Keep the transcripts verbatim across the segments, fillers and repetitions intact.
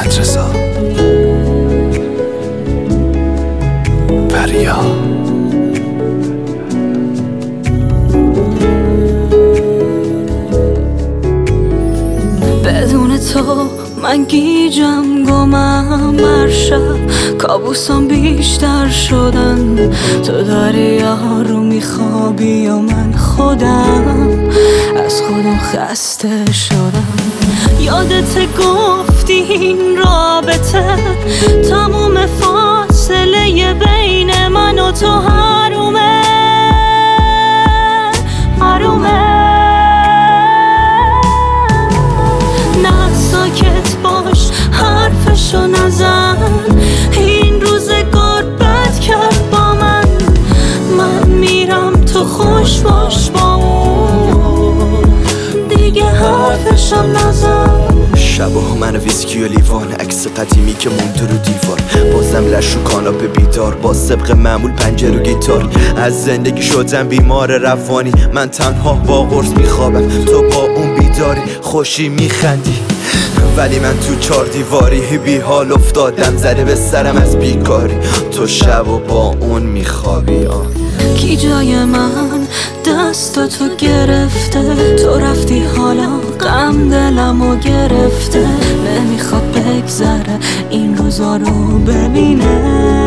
محمد رضا پریا. بدون تو من گیجم گمم، هر شب کابوسام بیشتر شدن. تو داری یارو میخوابی و من خودم از خودم خسته شدم. یادت گفتی این رابطه تموم فاصله بین من و تو حرومه حرومه. نه ساکت باش حرفشو نزن، این روزگار بد کرد با من. من میرم تو خوش باش با اون، دیگه حرفشو نزن. شبا من ویسکی و لیوان، عکس قدیمی که مونده رو دیوار، بازم لش و کاناپه بیدار، با سبق معمول پنجره و گیتار. از زندگی شدم بیمار روانی، من تنها با قرص میخوابم، تو با اون بیداری خوشی میخندی. ولی من تو چار دیواری بی حال افتادم، زده به سرم از بیکاری. تو شب و با اون میخوابی. کی جای من دست تو گرفته، تو رفتی حالا غم دلمو گرفته. نمیخواد بگذره این روزا رو ببینه.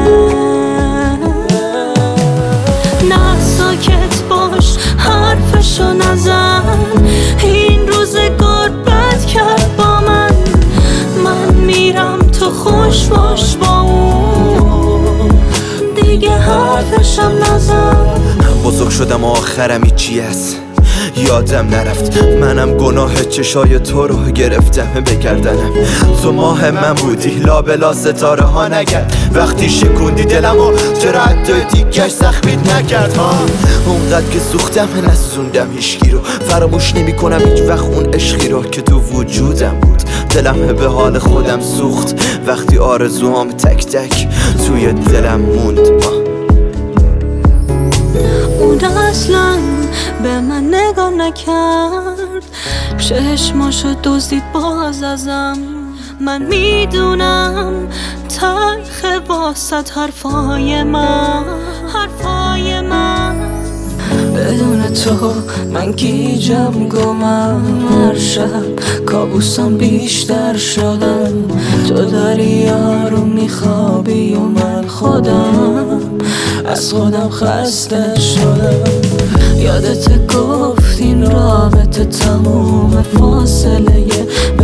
نه ساکت باش حرفشو نزن، این روزگار بد کرد با من. من میرم تو خوش باش با اون، دیگه حرفشم نزن. بزرگ شدم آخرم هیچی هست، یادم نرفت منم گناه چشای تو رو گرفتم بگردنم. تو ماه من بودی لابلا ستاره ها نگرد، وقتی شکوندی دلمو چرا حتی دیگهش زخمیت نکرد ها. اونقدر که سوختم نسوزوندم هیچکی رو، فراموش نمی کنم هیچ وقت اون عشقی رو که تو وجودم بود. دلم به حال خودم سوخت وقتی آرزوهام تک تک توی دلم موند. اون اصلا به من نگاه نکرد، چشماشو دزدید باز ازم. من میدونم تلخ واسط حرفای من حرفای من. بدون تو من گیجم گمم، هر شب کابوسام بیشتر شدن. تو داری یارو میخوابی و من خودم از خودم خسته شدم. یادت گفت این رابطه تموم فاصله